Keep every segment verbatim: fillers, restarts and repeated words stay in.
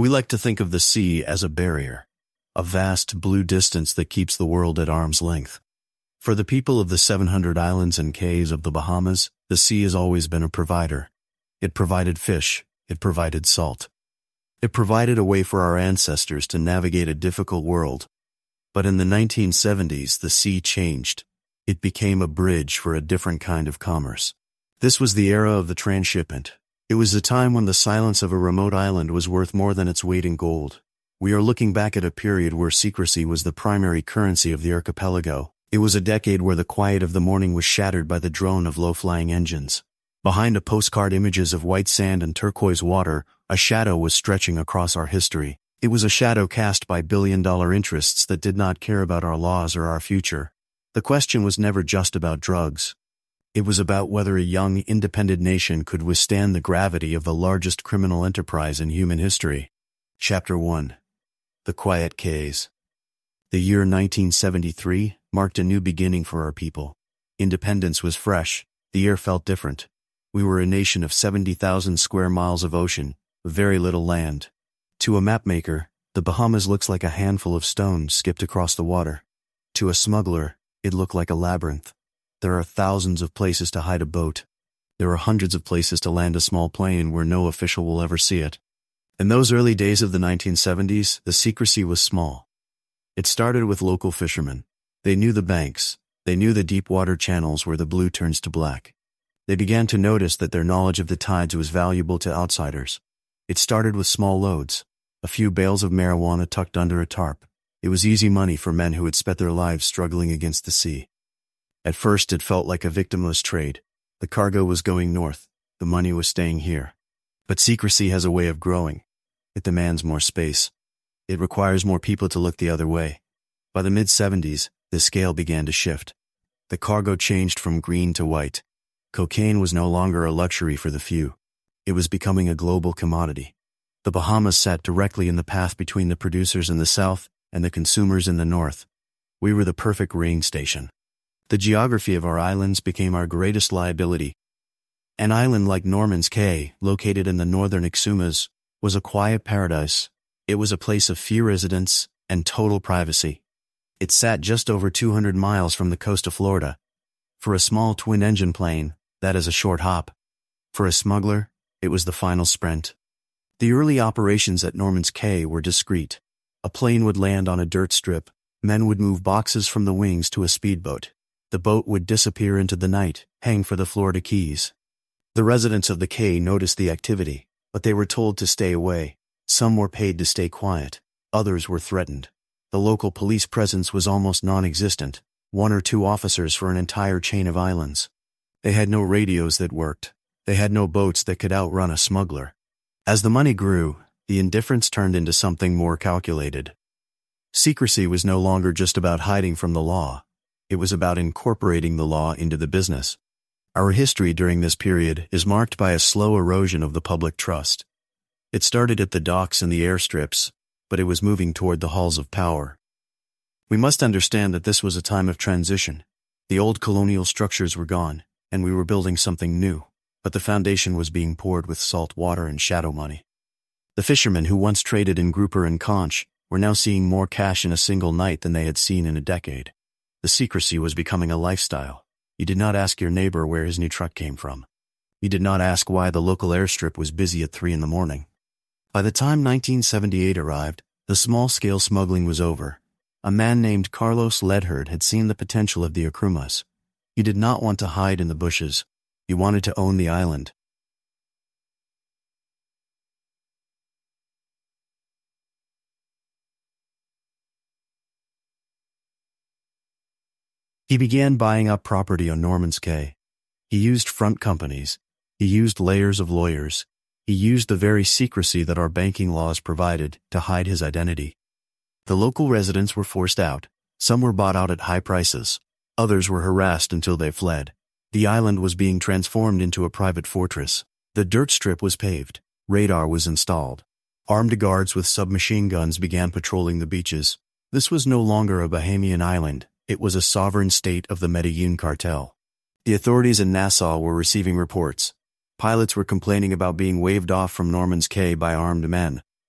We like to think of the sea as a barrier, a vast blue distance that keeps the world at arm's length. For the people of the seven hundred islands and cays of the Bahamas, the sea has always been a provider. It provided fish, it provided salt. It provided a way for our ancestors to navigate a difficult world. But in the nineteen seventies, the sea changed. It became a bridge for a different kind of commerce. This was the era of the transshipment. It was a time when the silence of a remote island was worth more than its weight in gold. We are looking back at a period where secrecy was the primary currency of the archipelago. It was a decade where the quiet of the morning was shattered by the drone of low-flying engines. Behind a postcard images of white sand and turquoise water, a shadow was stretching across our history. It was a shadow cast by billion-dollar interests that did not care about our laws or our future. The question was never just about drugs. It was about whether a young, independent nation could withstand the gravity of the largest criminal enterprise in human history. Chapter one. The Quiet Cays. The year nineteen seventy-three marked a new beginning for our people. Independence was fresh. The air felt different. We were a nation of seventy thousand square miles of ocean, very little land. To a mapmaker, the Bahamas looks like a handful of stones skipped across the water. To a smuggler, it looked like a labyrinth. There are thousands of places to hide a boat. There are hundreds of places to land a small plane where no official will ever see it. In those early days of the nineteen seventies, the secrecy was small. It started with local fishermen. They knew the banks. They knew the deep water channels where the blue turns to black. They began to notice that their knowledge of the tides was valuable to outsiders. It started with small loads, a few bales of marijuana tucked under a tarp. It was easy money for men who had spent their lives struggling against the sea. At first it felt like a victimless trade. The cargo was going north, the money was staying here. But secrecy has a way of growing. It demands more space. It requires more people to look the other way. By the mid-seventies, the scale began to shift. The cargo changed from green to white. Cocaine was no longer a luxury for the few. It was becoming a global commodity. The Bahamas sat directly in the path between the producers in the south and the consumers in the north. We were the perfect rain station. The geography of our islands became our greatest liability. An island like Norman's Cay, located in the northern Exumas, was a quiet paradise. It was a place of few residents and total privacy. It sat just over two hundred miles from the coast of Florida. For a small twin-engine plane, that is a short hop. For a smuggler, it was the final sprint. The early operations at Norman's Cay were discreet. A plane would land on a dirt strip. Men would move boxes from the wings to a speedboat. The boat would disappear into the night, hang for the Florida Keys. The residents of the Cay noticed the activity, but they were told to stay away. Some were paid to stay quiet. Others were threatened. The local police presence was almost non-existent, one or two officers for an entire chain of islands. They had no radios that worked. They had no boats that could outrun a smuggler. As the money grew, the indifference turned into something more calculated. Secrecy was no longer just about hiding from the law. It was about incorporating the law into the business. Our history during this period is marked by a slow erosion of the public trust. It started at the docks and the airstrips, but it was moving toward the halls of power. We must understand that this was a time of transition. The old colonial structures were gone, and we were building something new, but the foundation was being poured with salt water and shadow money. The fishermen who once traded in grouper and conch were now seeing more cash in a single night than they had seen in a decade. The secrecy was becoming a lifestyle. You did not ask your neighbor where his new truck came from. You did not ask why the local airstrip was busy at three in the morning. By the time nineteen seventy-eight arrived, the small-scale smuggling was over. A man named Carlos Ledherd had seen the potential of the Exumas. He did not want to hide in the bushes. He wanted to own the island. He began buying up property on Norman's Cay. He used front companies. He used layers of lawyers. He used the very secrecy that our banking laws provided to hide his identity. The local residents were forced out. Some were bought out at high prices. Others were harassed until they fled. The island was being transformed into a private fortress. The dirt strip was paved. Radar was installed. Armed guards with submachine guns began patrolling the beaches. This was no longer a Bahamian island. It was a sovereign state of the Medellin cartel. The authorities in Nassau were receiving reports. Pilots were complaining about being waved off from Norman's Cay by armed men.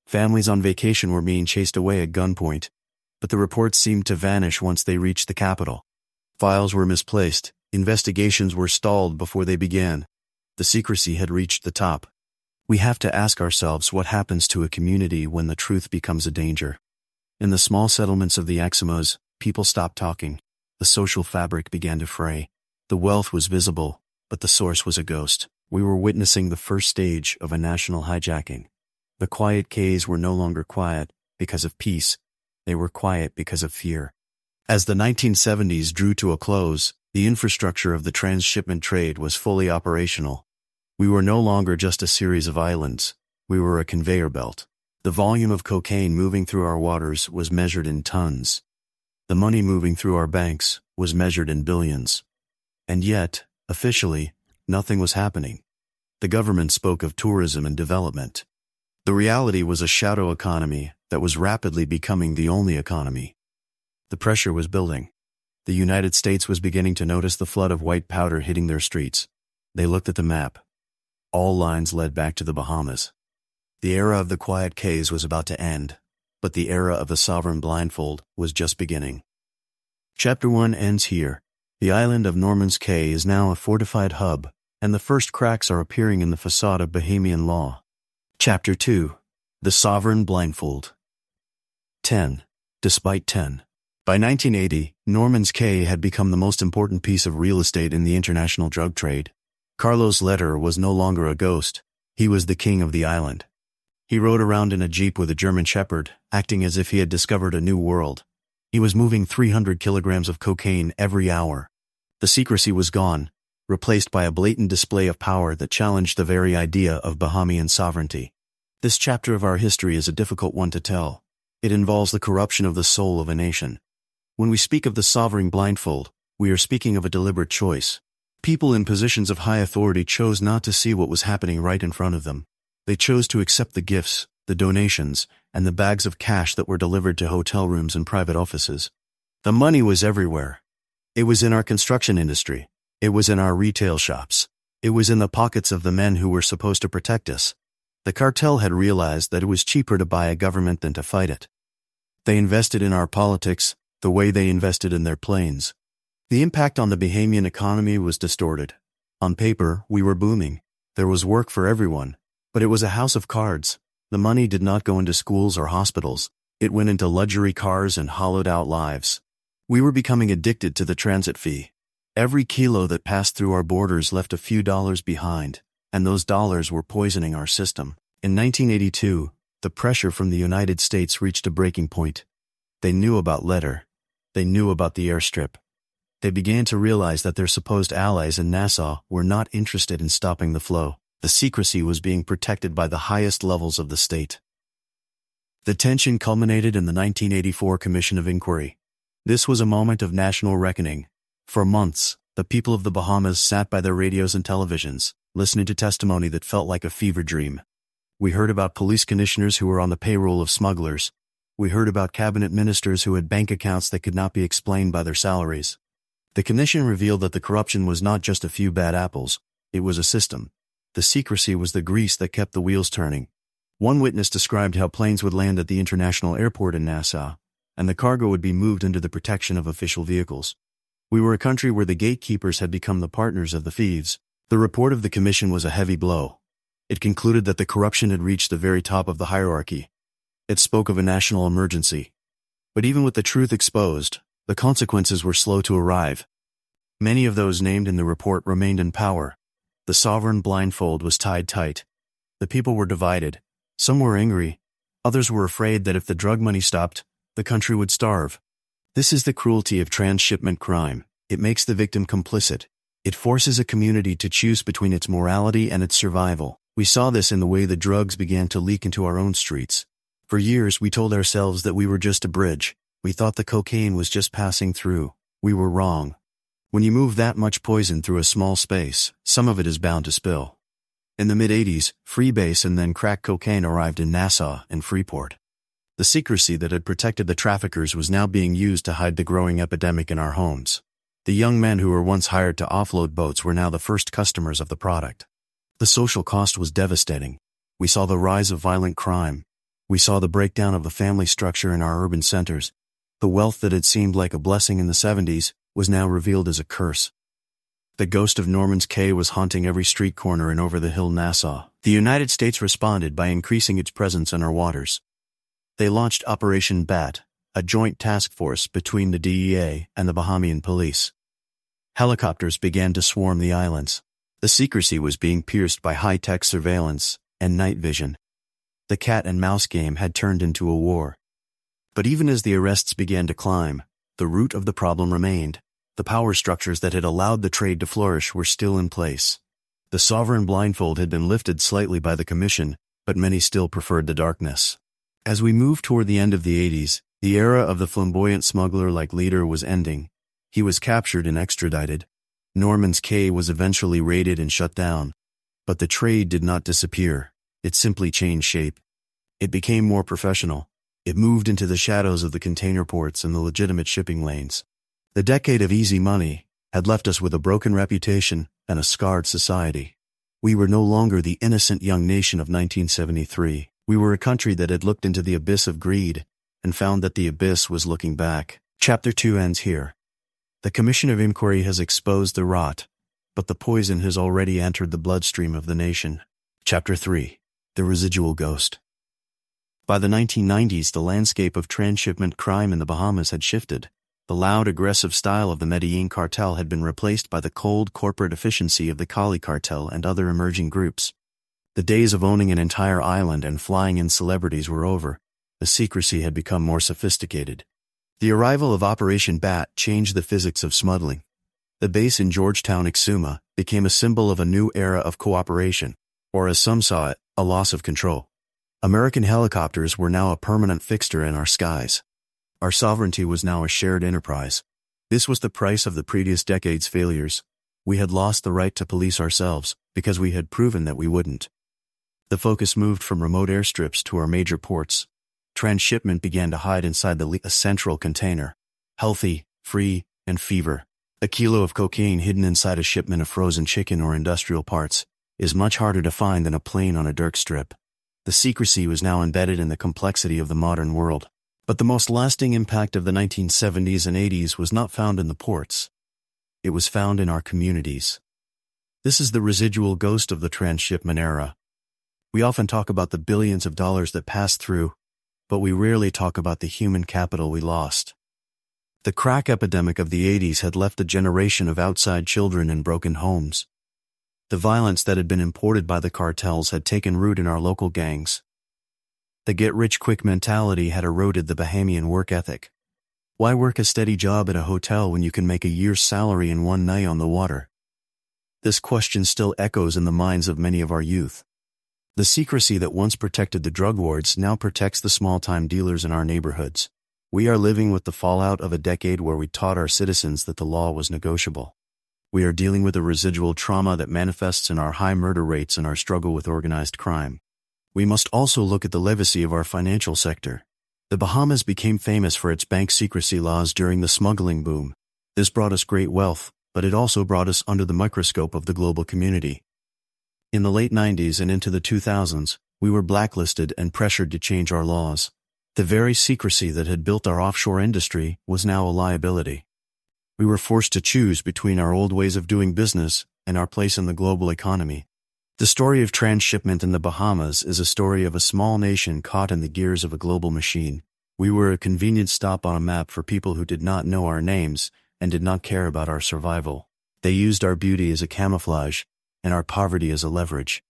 Families on vacation were being chased away at gunpoint, but the reports seemed to vanish once they reached the capital. Files were misplaced, investigations were stalled before they began. The secrecy had reached the top. We have to ask ourselves what happens to a community when the truth becomes a danger. In the small settlements of the Eximos, people stopped talking. The social fabric began to fray. The wealth was visible, but the source was a ghost. We were witnessing the first stage of a national hijacking. The quiet Ks were no longer quiet because of peace. They were quiet because of fear. As the nineteen seventies drew to a close, the infrastructure of the transshipment trade was fully operational. We were no longer just a series of islands. We were a conveyor belt. The volume of cocaine moving through our waters was measured in tons. The money moving through our banks was measured in billions. And yet, officially, nothing was happening. The government spoke of tourism and development. The reality was a shadow economy that was rapidly becoming the only economy. The pressure was building. The United States was beginning to notice the flood of white powder hitting their streets. They looked at the map. All lines led back to the Bahamas. The era of the quiet Ks was about to end, but the era of the sovereign blindfold was just beginning. Chapter one ends here. The island of Norman's Cay is now a fortified hub, and the first cracks are appearing in the facade of Bahamian law. Chapter two. The Sovereign Blindfold. ten. Despite ten. By nineteen eighty, Norman's Cay had become the most important piece of real estate in the international drug trade. Carlos Leder was no longer a ghost. He was the king of the island. He rode around in a jeep with a German shepherd, acting as if he had discovered a new world. He was moving three hundred kilograms of cocaine every hour. The secrecy was gone, replaced by a blatant display of power that challenged the very idea of Bahamian sovereignty. This chapter of our history is a difficult one to tell. It involves the corruption of the soul of a nation. When we speak of the sovereign blindfold, we are speaking of a deliberate choice. People in positions of high authority chose not to see what was happening right in front of them. They chose to accept the gifts, the donations, and the bags of cash that were delivered to hotel rooms and private offices. The money was everywhere. It was in our construction industry. It was in our retail shops. It was in the pockets of the men who were supposed to protect us. The cartel had realized that it was cheaper to buy a government than to fight it. They invested in our politics the way they invested in their planes. The impact on the Bahamian economy was distorted. On paper, we were booming. There was work for everyone. But it was a house of cards. The money did not go into schools or hospitals. It went into luxury cars and hollowed-out lives. We were becoming addicted to the transit fee. Every kilo that passed through our borders left a few dollars behind, and those dollars were poisoning our system. In nineteen eighty-two, the pressure from the United States reached a breaking point. They knew about Leder. They knew about the airstrip. They began to realize that their supposed allies in Nassau were not interested in stopping the flow. The secrecy was being protected by the highest levels of the state. The tension culminated in the nineteen eighty-four Commission of Inquiry. This was a moment of national reckoning. For months, the people of the Bahamas sat by their radios and televisions, listening to testimony that felt like a fever dream. We heard about police commissioners who were on the payroll of smugglers. We heard about cabinet ministers who had bank accounts that could not be explained by their salaries. The commission revealed that the corruption was not just a few bad apples, it was a system. The secrecy was the grease that kept the wheels turning. One witness described how planes would land at the international airport in Nassau, and the cargo would be moved into the protection of official vehicles. We were a country where the gatekeepers had become the partners of the thieves. The report of the commission was a heavy blow. It concluded that the corruption had reached the very top of the hierarchy. It spoke of a national emergency. But even with the truth exposed, the consequences were slow to arrive. Many of those named in the report remained in power. The sovereign blindfold was tied tight. The people were divided. Some were angry. Others were afraid that if the drug money stopped, the country would starve. This is the cruelty of transshipment crime. It makes the victim complicit. It forces a community to choose between its morality and its survival. We saw this in the way the drugs began to leak into our own streets. For years, we told ourselves that we were just a bridge. We thought the cocaine was just passing through. We were wrong. When you move that much poison through a small space, some of it is bound to spill. In the mid-eighties, freebase and then crack cocaine arrived in Nassau and Freeport. The secrecy that had protected the traffickers was now being used to hide the growing epidemic in our homes. The young men who were once hired to offload boats were now the first customers of the product. The social cost was devastating. We saw the rise of violent crime. We saw the breakdown of the family structure in our urban centers. The wealth that had seemed like a blessing in the seventies was now revealed as a curse. The ghost of Norman's Cay was haunting every street corner in over-the-hill Nassau. The United States responded by increasing its presence in our waters. They launched Operation Bat, a joint task force between the D E A and the Bahamian police. Helicopters began to swarm the islands. The secrecy was being pierced by high-tech surveillance and night vision. The cat-and-mouse game had turned into a war. But even as the arrests began to climb, the root of the problem remained. The power structures that had allowed the trade to flourish were still in place. The sovereign blindfold had been lifted slightly by the Commission, but many still preferred the darkness. As we moved toward the end of the eighties, the era of the flamboyant smuggler-like leader was ending. He was captured and extradited. Norman's Cay was eventually raided and shut down. But the trade did not disappear. It simply changed shape. It became more professional. It moved into the shadows of the container ports and the legitimate shipping lanes. The decade of easy money had left us with a broken reputation and a scarred society. We were no longer the innocent young nation of nineteen seventy-three. We were a country that had looked into the abyss of greed and found that the abyss was looking back. Chapter two ends here. The Commission of Inquiry has exposed the rot, but the poison has already entered the bloodstream of the nation. Chapter three. The Residual Ghost. By the nineteen nineties, the landscape of transshipment crime in the Bahamas had shifted. The loud, aggressive style of the Medellin cartel had been replaced by the cold, corporate efficiency of the Cali cartel and other emerging groups. The days of owning an entire island and flying in celebrities were over. The secrecy had become more sophisticated. The arrival of Operation Bat changed the physics of smuggling. The base in Georgetown, Exuma, became a symbol of a new era of cooperation, or as some saw it, a loss of control. American helicopters were now a permanent fixture in our skies. Our sovereignty was now a shared enterprise. This was the price of the previous decade's failures. We had lost the right to police ourselves because we had proven that we wouldn't. The focus moved from remote airstrips to our major ports. Transshipment began to hide inside the a central container. Healthy, free, and fever. A kilo of cocaine hidden inside a shipment of frozen chicken or industrial parts is much harder to find than a plane on a dirt strip. The secrecy was now embedded in the complexity of the modern world. But the most lasting impact of the nineteen seventies and eighties was not found in the ports. It was found in our communities. This is the residual ghost of the transshipment era. We often talk about the billions of dollars that passed through, but we rarely talk about the human capital we lost. The crack epidemic of the eighties had left a generation of outside children in broken homes. The violence that had been imported by the cartels had taken root in our local gangs. The get-rich-quick mentality had eroded the Bahamian work ethic. Why work a steady job at a hotel when you can make a year's salary in one night on the water? This question still echoes in the minds of many of our youth. The secrecy that once protected the drug lords now protects the small-time dealers in our neighborhoods. We are living with the fallout of a decade where we taught our citizens that the law was negotiable. We are dealing with a residual trauma that manifests in our high murder rates and our struggle with organized crime. We must also look at the legacy of our financial sector. The Bahamas became famous for its bank secrecy laws during the smuggling boom. This brought us great wealth, but it also brought us under the microscope of the global community. In the late nineties and into the two thousands, we were blacklisted and pressured to change our laws. The very secrecy that had built our offshore industry was now a liability. We were forced to choose between our old ways of doing business and our place in the global economy. The story of transshipment in the Bahamas is a story of a small nation caught in the gears of a global machine. We were a convenient stop on a map for people who did not know our names and did not care about our survival. They used our beauty as a camouflage and our poverty as a leverage.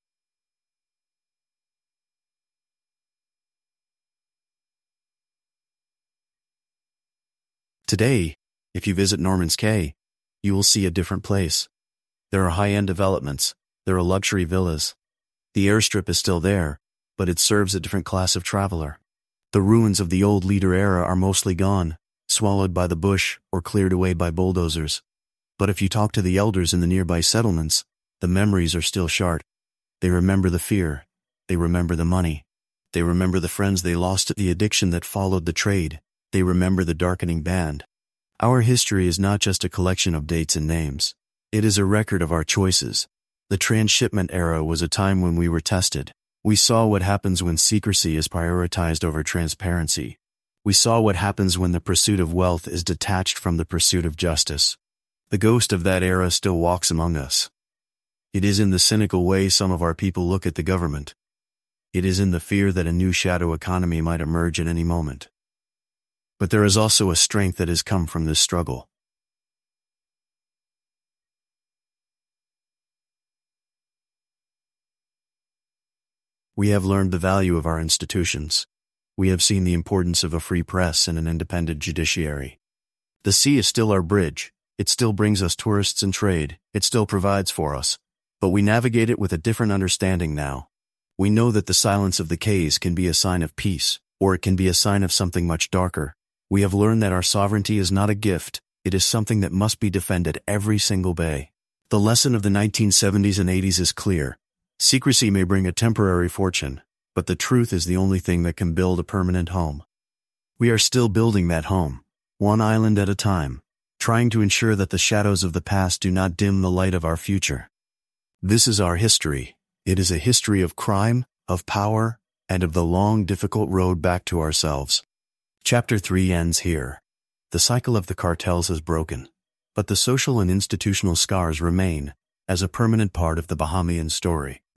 Today, if you visit Norman's Cay, you will see a different place. There are high-end developments. There are luxury villas. The airstrip is still there, but it serves a different class of traveler. The ruins of the old leader era are mostly gone, swallowed by the bush or cleared away by bulldozers. But if you talk to the elders in the nearby settlements, the memories are still sharp. They remember the fear. They remember the money. They remember the friends they lost, the addiction that followed the trade. They remember the darkening band. Our history is not just a collection of dates and names. It is a record of our choices. The transshipment era was a time when we were tested. We saw what happens when secrecy is prioritized over transparency. We saw what happens when the pursuit of wealth is detached from the pursuit of justice. The ghost of that era still walks among us. It is in the cynical way some of our people look at the government. It is in the fear that a new shadow economy might emerge at any moment. But there is also a strength that has come from this struggle. We have learned the value of our institutions. We have seen the importance of a free press and an independent judiciary. The sea is still our bridge. It still brings us tourists and trade. It still provides for us. But we navigate it with a different understanding now. We know that the silence of the quays can be a sign of peace, or it can be a sign of something much darker. We have learned that our sovereignty is not a gift. It is something that must be defended every single day. The lesson of the nineteen seventies and eighties is clear. Secrecy may bring a temporary fortune, but the truth is the only thing that can build a permanent home. We are still building that home, one island at a time, trying to ensure that the shadows of the past do not dim the light of our future. This is our history. It is a history of crime, of power, and of the long, difficult road back to ourselves. Chapter three ends here. The cycle of the cartels has broken, but the social and institutional scars remain as a permanent part of the Bahamian story.